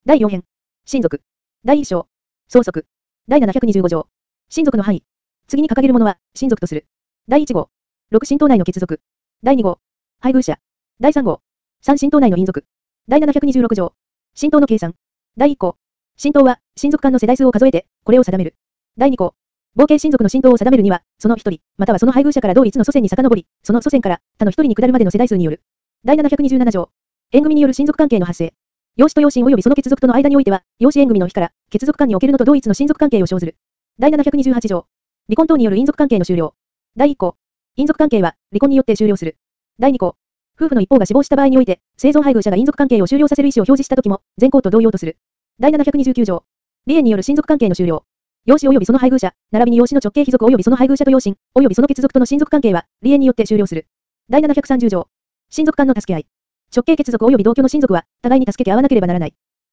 第4編。親族。第1章。相続。第725条。親族の範囲。次に掲げるものは、親族とする。第1号。6親等内の血族。第2号。配偶者。第3号。3親等内の姻族。第726条。親等の計算。第1項。親等は、親族間の世代数を数えて、これを定める。第2項。合計親族の親等を定めるには、その一人、またはその配偶者から同一の祖先に遡り、その祖先から、他の一人に下るまでの世代数による。第727条。縁組による親族関係の発生。養子と養親及びその血族との間においては、養子縁組の日から、血族間におけるのと同一の親族関係を生ずる。第728条。離婚等による姻族関係の終了。第1項。姻族関係は、離婚によって終了する。第2項。夫婦の一方が死亡した場合において、生存配偶者が姻族関係を終了させる意思を表示したときも、前項と同様とする。第729条。離縁による親族関係の終了。養子及びその配偶者、並びに養子の直系卑族及びその配偶者と養親、及びその血族との親族関係は、離縁によって終了する。第730条。親族間の助け合い。直系血族及び同居の親族は、互いに助けて合わなければならない。